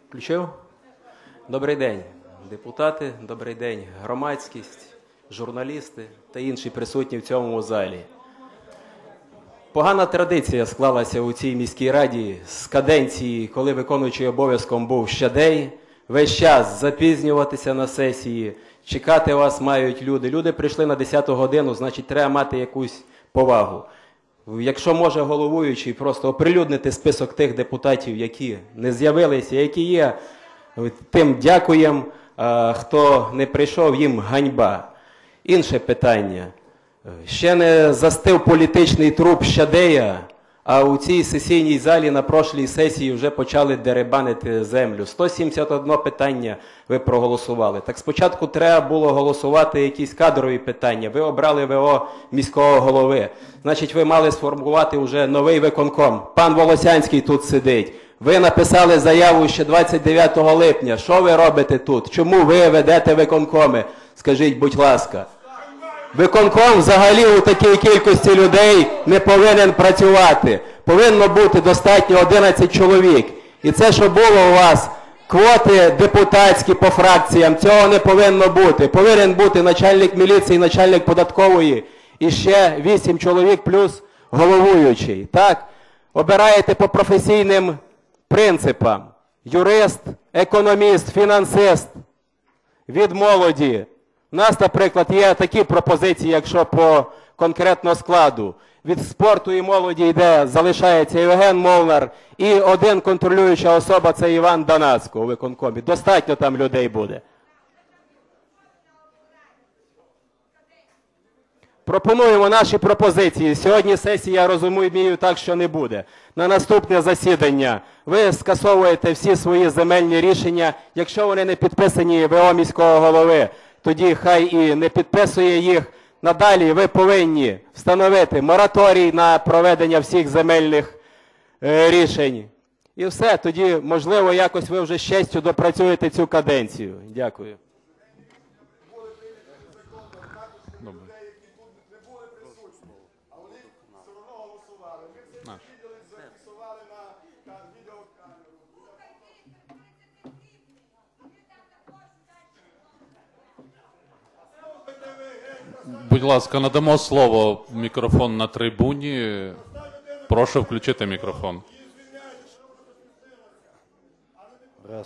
Включив? Добрий день, депутати, добрий день, громадськість, журналісти та інші присутні в цьому залі. Погана традиція склалася у цій міській раді з каденції, коли виконуючий обов'язком був Щадей, весь час запізнюватися на сесії, чекати вас мають люди. Люди прийшли на 10-ту годину, значить треба мати якусь повагу. Якщо може головуючий просто оприлюднити список тих депутатів, які не з'явилися, які є, тим дякуємо, а хто не прийшов, їм ганьба. Інше питання. Ще не застив політичний труп Щадея, а у цій сесійній залі на прошлій сесії вже почали дерибанити землю. 171 питання ви проголосували. Так спочатку треба було голосувати якісь кадрові питання. Ви обрали ВО міського голови. Значить, ви мали сформувати вже новий виконком. Пан Волосянський тут сидить. Ви написали заяву ще 29 липня. Що ви робите тут? Чому ви ведете виконкоми? Скажіть, будь ласка. Виконком взагалі у такій кількості людей не повинен працювати. Повинно бути достатньо 11 чоловік. І це, що було у вас, квоти депутатські по фракціям, цього не повинно бути. Повинен бути начальник міліції, начальник податкової і ще 8 чоловік плюс головуючий. Так? Обираєте по професійним принципам. Юрист, економіст, фінансист від молоді. У нас, наприклад, є такі пропозиції, якщо по конкретно складу. Від спорту і молоді йде, залишається Євген Молнар і один контролююча особа – це Іван Данацько у виконкомі. Достатньо там людей буде. Пропонуємо наші пропозиції. Сьогодні сесія, я розумію, так, що не буде. На наступне засідання ви скасовуєте всі свої земельні рішення, якщо вони не підписані ВО міського голови. Тоді хай і не підписує їх. Надалі ви повинні встановити мораторій на проведення всіх земельних рішень. І все, тоді, можливо, якось ви вже з честю допрацюєте цю каденцію. Дякую. Будь ласка, надамо слово, мікрофон на трибуні. Прошу включити мікрофон.